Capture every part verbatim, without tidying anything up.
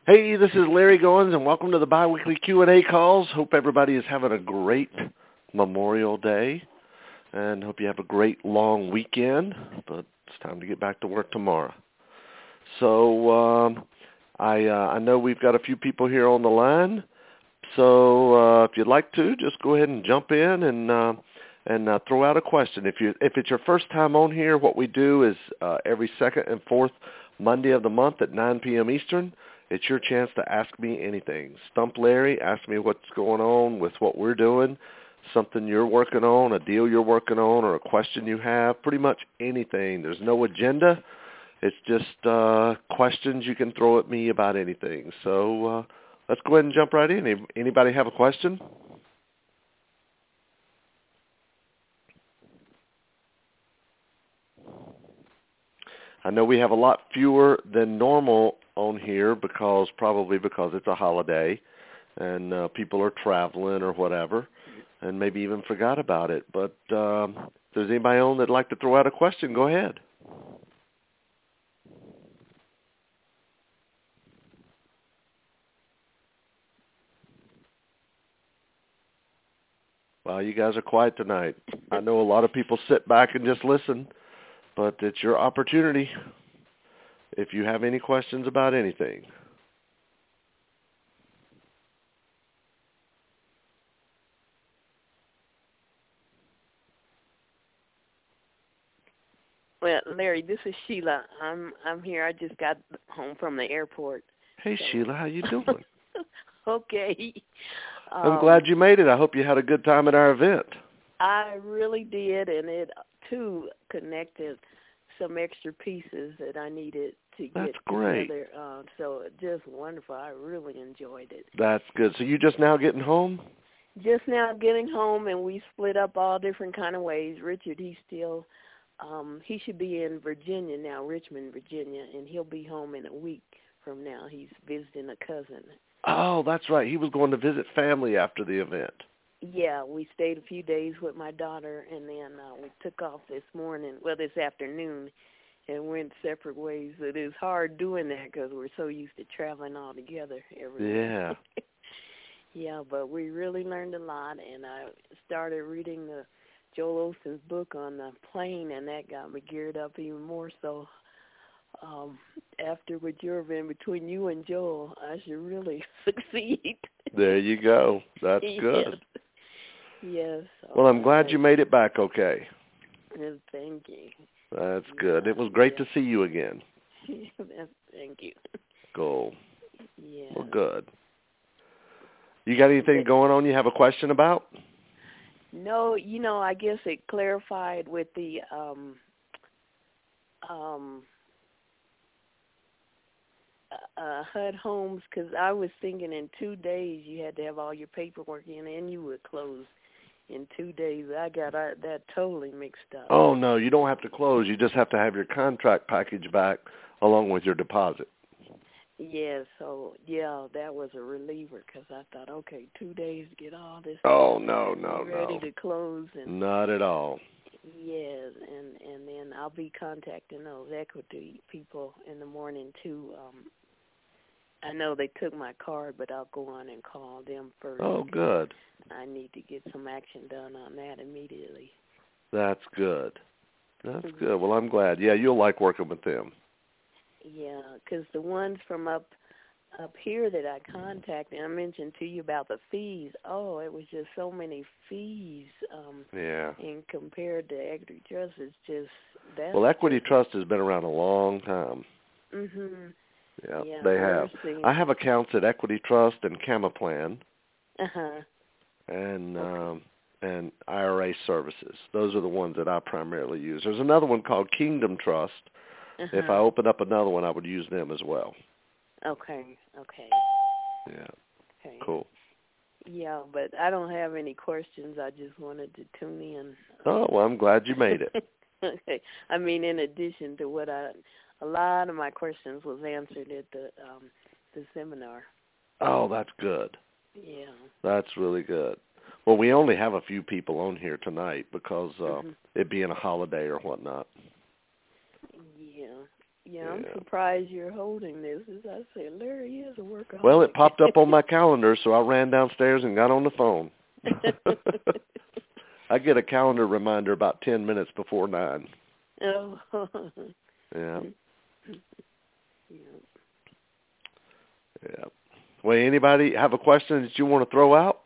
Hey, this is Larry Goins, and welcome to the biweekly Q and A calls. Hope everybody is having a great Memorial Day, and hope you have a great long weekend, but it's time to get back to work tomorrow. So um, I, uh, I know we've got a few people here on the line, so uh, if you'd like to, just go ahead and jump in and uh, and uh, throw out a question. If you if it's your first time on here, what we do is uh, every second and fourth Monday of the month at nine p.m. Eastern, it's your chance to ask me anything. Stump Larry, ask me what's going on with what we're doing, something you're working on, a deal you're working on, or a question you have, pretty much anything. There's no agenda. It's just uh, questions you can throw at me about anything. So uh, let's go ahead and jump right in. Anybody have a question? I know we have a lot fewer than normal on here because probably because it's a holiday and uh, people are traveling or whatever and maybe even forgot about it. But um, if there's anybody on that'd like to throw out a question, go ahead. Well, you guys are quiet tonight. I know a lot of people sit back and just listen, but it's your opportunity if you have any questions about anything. Well, Larry, this is Sheila. I'm I'm here. I just got home from the airport. Hey, so. Sheila, how you doing? Okay. I'm um, glad you made it. I hope you had a good time at our event. I really did, and it, too, connected some extra pieces that I needed to That's get great. together. Uh, so just wonderful. I really enjoyed it. That's good. So you just now getting home? Just now getting home, and we split up all different kind of ways. Richard, he's still, um, he should be in Virginia now, Richmond, Virginia, and he'll be home in a week from now. He's visiting a cousin. Oh, that's right. He was going to visit family after the event. Yeah, we stayed a few days with my daughter, and then uh, we took off this morning, well, this afternoon, and went separate ways. It is hard doing that because we're so used to traveling all together everywhere. Yeah. Yeah, but we really learned a lot, and I started reading the Joel Osteen's book on the plane, and that got me geared up even more so. Um, after with your event between you and Joel, I should really succeed. There you go. That's yes. good. Yes. Well, I'm glad you made it back okay. Yes, thank you. That's good. It was great yeah. to see you again. Thank you. Cool. Yeah. Well, good. You got anything going on you have a question about? No, you know, I guess it clarified with the um, um, uh, H U D homes, because I was thinking in two days you had to have all your paperwork in and you would close in two days. I got I, that totally mixed up. Oh, no, you don't have to close. You just have to have your contract package back along with your deposit. Yeah, so, yeah, that was a reliever because I thought, okay, two days to get all this oh, no, no, ready no. to close. And not at all. Yes, and, and then I'll be contacting those equity people in the morning, too. Um, I know they took my card, but I'll go on and call them first. Oh, good. I need to get some action done on that immediately. That's good. That's mm-hmm. good. Well, I'm glad. Yeah, you'll like working with them. Yeah, because the ones from up up here that I contacted, I mentioned to you about the fees. Oh, it was just so many fees. Um, yeah. And compared to Equity Trust, it's just that. Well, Equity Trust has been around a long time. Mhm. Yeah, yeah, they have. seeing... I have accounts at Equity Trust and Camaplan. Uh huh. And okay. um, and I R A Services. Those are the ones that I primarily use. There's another one called Kingdom Trust. Uh-huh. If I open up another one, I would use them as well. Okay, okay. Yeah. Okay. Cool. Yeah, but I don't have any questions. I just wanted to tune in. Oh, well, I'm glad you made it. Okay. I mean, in addition to what I, a lot of my questions was answered at the um, the seminar. Oh, that's good. Yeah. That's really good. Well, we only have a few people on here tonight because uh, mm-hmm. it being a holiday or whatnot. Yeah. Yeah, I'm yeah. surprised you're holding this. As I said, Larry is a workaholic. Well, it popped up on my calendar, so I ran downstairs and got on the phone. I get a calendar reminder about ten minutes before nine. Oh. Yeah. Yeah. Yeah. Well, anybody have a question that you want to throw out?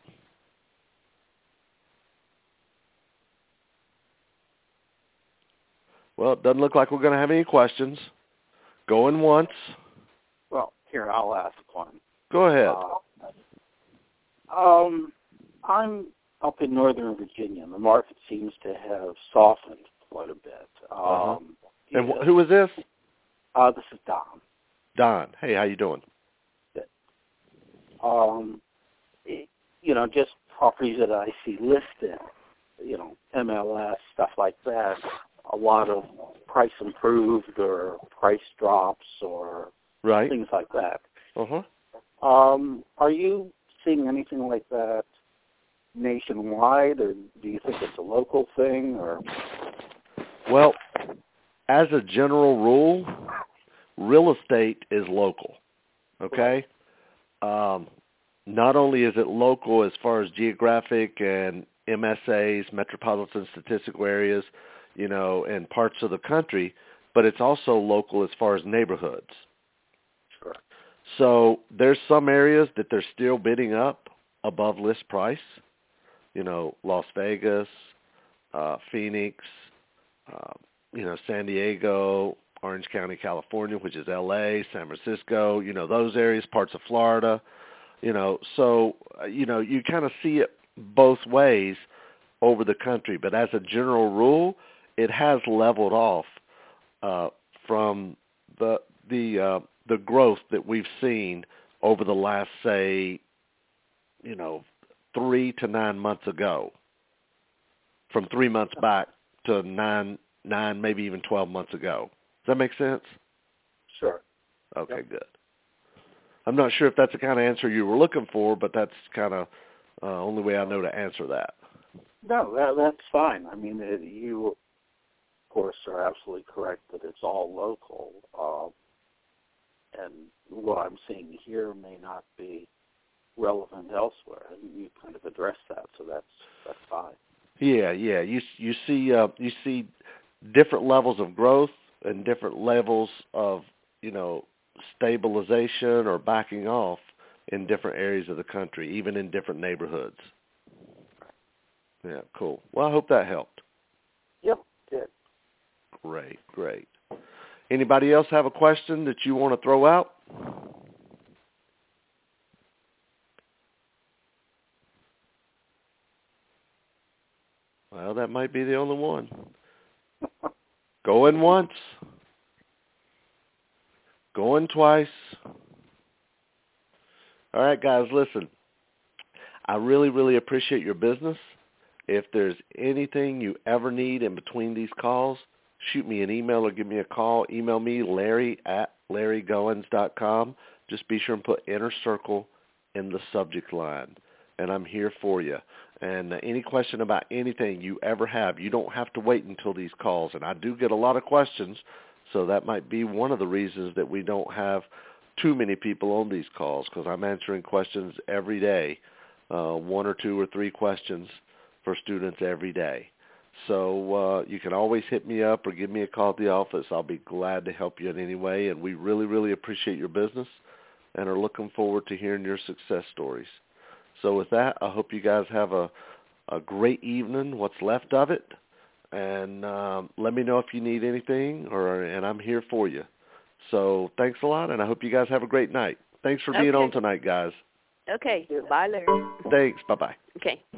Well, it doesn't look like we're going to have any questions. Going once. Well, here, I'll ask one. Go ahead. Uh, um, I'm up in Northern Virginia, and the market seems to have softened quite a bit. Um, uh-huh. And yeah, wh- who is this? Uh, this is Don. Don. Hey, how you doing? Good. Um, it, you know, just properties that I see listed, you know, M L S, stuff like that, a lot of price improved or price drops or right. things like that. Uh-huh. Um, are you seeing anything like that nationwide, or do you think it's a local thing? Or well, as a general rule, real estate is local. Okay. Um, not only is it local as far as geographic and M S As, metropolitan statistical areas, you know, and parts of the country, but it's also local as far as neighborhoods. Sure. So there's some areas that they're still bidding up above list price. You know, Las Vegas, uh, Phoenix, uh, you know, San Diego, Orange County, California, which is L A, San Francisco, you know, those areas, parts of Florida, you know. So, uh, you know, you kind of see it both ways over the country. But as a general rule, it has leveled off uh, from the the uh, the growth that we've seen over the last, say, you know, three to nine months ago. From three months back to nine, nine, maybe even twelve months ago. Does that make sense? Sure. Okay, Yep. good. I'm not sure if that's the kind of answer you were looking for, but that's kind of uh, only way I know to answer that. No, that, that's fine. I mean, it, you, of course, are absolutely correct that it's all local. Um, and what I'm seeing here may not be relevant elsewhere. And you kind of addressed that, so that's that's fine. Yeah, yeah. You you see uh, you see different levels of growth and different levels of, you know, stabilization or backing off in different areas of the country, even in different neighborhoods. Yeah, cool. Well, I hope that helped. Yep, did. Great, great. Anybody else have a question that you want to throw out? Well, that might be the only one. Going once. Going twice. All right, guys, listen. I really, really appreciate your business. If there's anything you ever need in between these calls, shoot me an email or give me a call. Email me, Larry at larry goins dot com. Just be sure and put Inner Circle in the subject line, and I'm here for you. And uh, any question about anything you ever have, you don't have to wait until these calls. And I do get a lot of questions, so that might be one of the reasons that we don't have too many people on these calls, because I'm answering questions every day, uh, one or two or three questions for students every day. So uh, you can always hit me up or give me a call at the office. I'll be glad to help you in any way, and we really, really appreciate your business and are looking forward to hearing your success stories. So with that, I hope you guys have a, a great evening, what's left of it, and um, let me know if you need anything, or and I'm here for you. So thanks a lot, and I hope you guys have a great night. Thanks for being Okay. on tonight, guys. Okay. Bye, Larry. Thanks. Bye-bye. Okay.